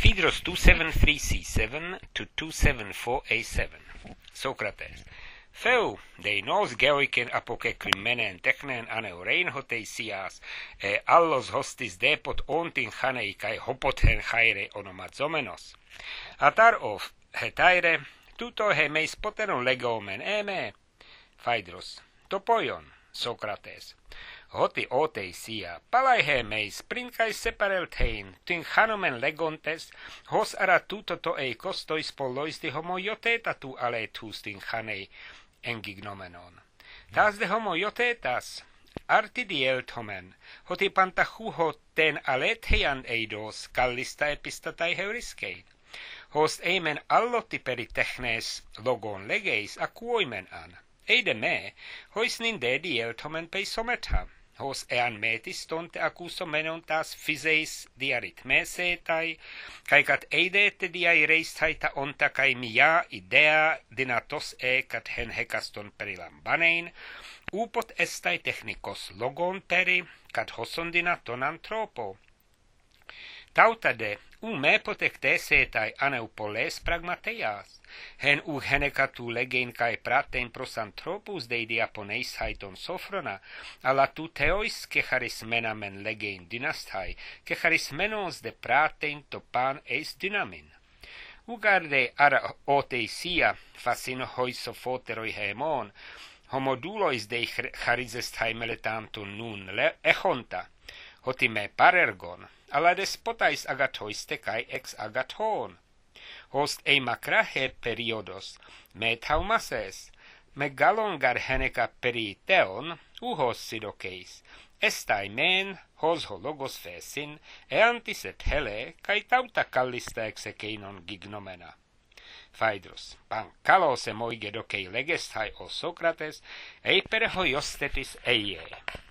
Phaedrus 273c7 to 274a7. Sócrates. Θεού, δεινός γεωικεν αποκεκριμένεν τέχνεν ανεωρέιν χωτεϊσίας, άλλος χωστης δέποτ όντιν χάνεϊ καί χοποτεν χάιρε ονομαζόμενος. Ατάρ οφ χετάιρε, τούτο χεμέις ποτερον λεγόμεν έμε. Phaedrus. Το πόιον, Sócrates. Hoti oteisia, palaihe meis prinkais separeltein, tin hanomen legontes, hos ara tuto to ei kostois polois de homoioteta tu aletus tin hanei engignomenon. Tas de homoiotetas, artidieltomen, hoti pantahuho ten aletheian eidos, kallista epistatai heuriskein. Hos eimen allotti peritechnes logon legeis akuoimen an. Eide me, hois ninde dieltomen peisometa. Hos ean metis tonte accusomenon tas physeis diarithmesetai, caecat eidete diai reistaita onta cae mia idea dinatos cat hen hecaston perilambanein, upot estai technicos logon peri, cat hoson dinaton anthropo. Tautade, me potectesetai aneupoles pragmateias, hen henecatu legein cae pratein prosanthropus dei diaponeis haiton sofrona, ala tu theois charismenamen legein dynastai, charismenos de pratein topan eis dynamin. Ugarde ara oteisia, facino hoisofoteroi hemon, homodulois dei charisestai meletanton nun echonta, hoti me parergon, ala despotais agatoiste cae ex agaton. Host ei macrahe periodos, me taumases, me galongar heneca periteon, uhos sidoceis, estai men, hos hologos fesin, eantis et hele, cae tauta callista execeinon gignomena. Phaedrus. Pancalos emoige docei legestai o Socrates, ei per hoiostetis eie.